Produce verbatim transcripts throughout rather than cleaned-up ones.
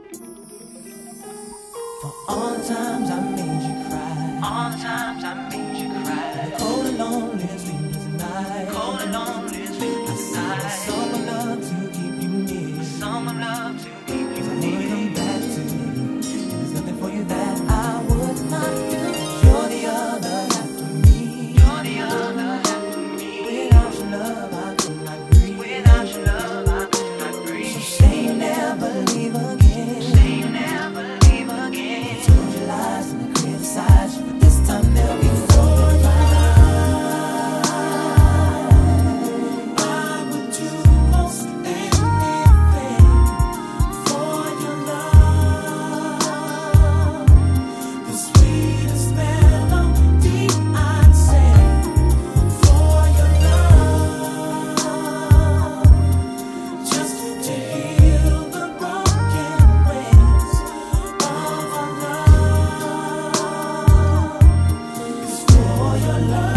For all the times I made you cry, all the times I made you cry. Cold and lonely, sleepless night, cold and lonely, sleepless night. I sing a song of love to keep you near, a song of love to keep you near. I wanna come back to you, and there's nothing for you that I would not do. You're the other half of me, you're the other half of me. Without your love I could not breathe, without your love I could not breathe. So say you never leave again, say you never leave again. I told you lies and I criticized you, but this time they'll be for you. I would do most anything for your love. The sweetest melody I'd sing for your love, just to heal the broken ways of our love. It's for your love.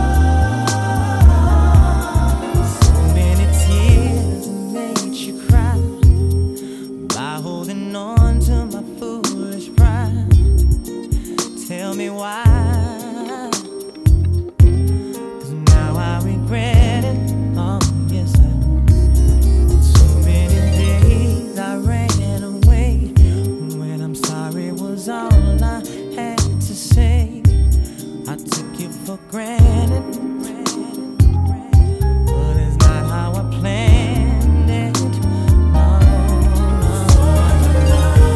So many tears made you cry by holding on to my foolish pride. Tell me why, 'cause now I regret it. Oh yes I do. So many days I ran away when I'm sorry was all I had to say. I took you for granted, but it's not how I planned it. No, for your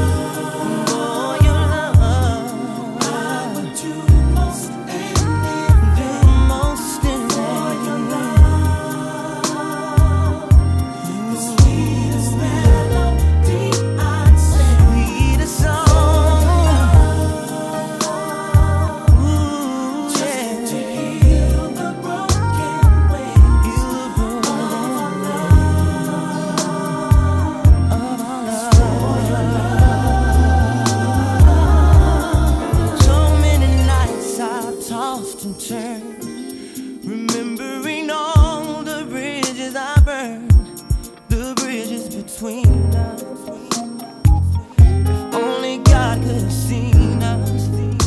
love, I would do most anything, do most anything for your love. The sweetest melody I'd sing, sweetest song. Ooh, just to heal the broken ways, heal the broken ways of our love. For your love. So many nights I tossed and turned, remembering all the bridges I burned, the bridges between us. If only God could have seen us.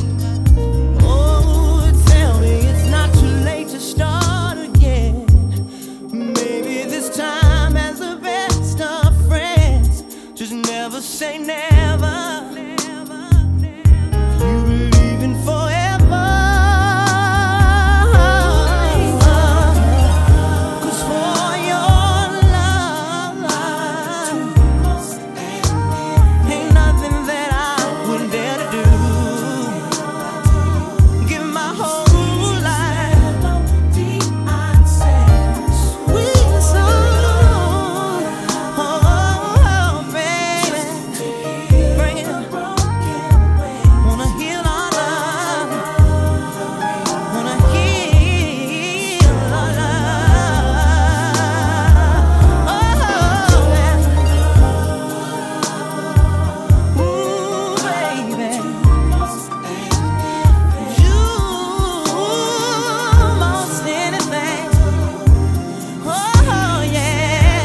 Oh, tell me it's not too late to start again. Maybe this time as the best of friends, just never say never. You believe in forever. 'Cause for your love, ain't nothing that I wouldn't dare to do. Give my whole life, sweet song. Oh, baby, bring it. Wanna heal our love, wanna heal our love. Oh, yeah. Ooh, baby, you most anything. Oh, yeah.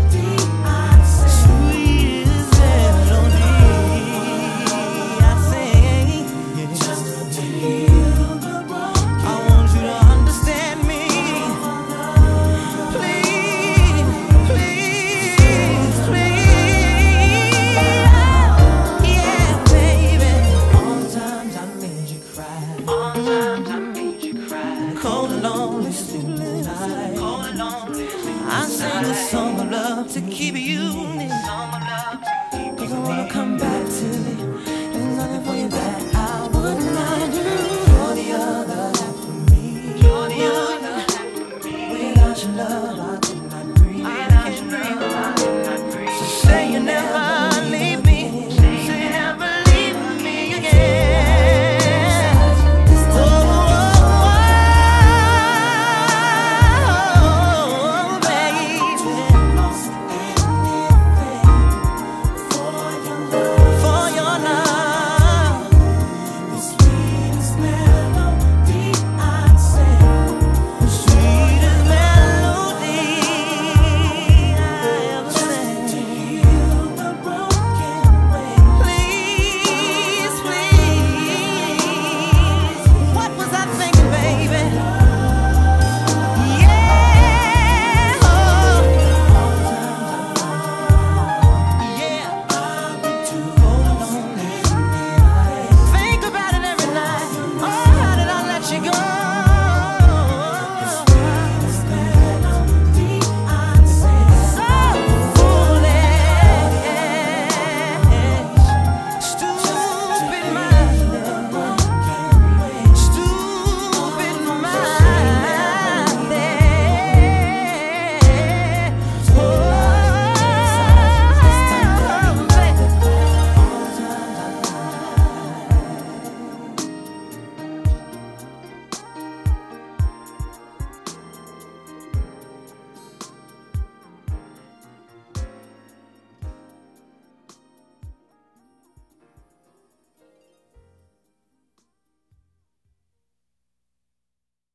Sweetest melody I sing, just to heal the broken. I want you to understand me. Please, please, please. Yeah, baby. All the times I made you cry, all the times I made you cry. Cold and lonely, sleepless night, cold and lonely, sleepless night. I sing a song of love to keep you